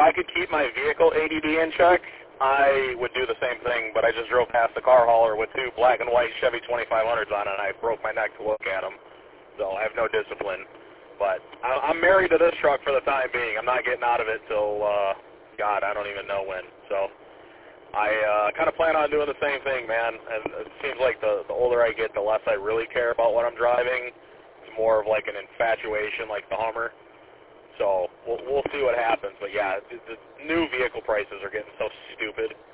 I could keep my vehicle ADD in check, I would do the same thing, but I just drove past the car hauler with two black and white Chevy 2500s on it, and I broke my neck to look at them. So I have no discipline. But I'm married to this truck for the time being. I'm not getting out of it till, God, I don't even know when. So I kind of plan on doing the same thing, man. And it seems like the older I get, the less I really care about what I'm driving. It's more of like an infatuation like the Hummer. So we'll see what happens. But, yeah, the new vehicle prices are getting so stupid.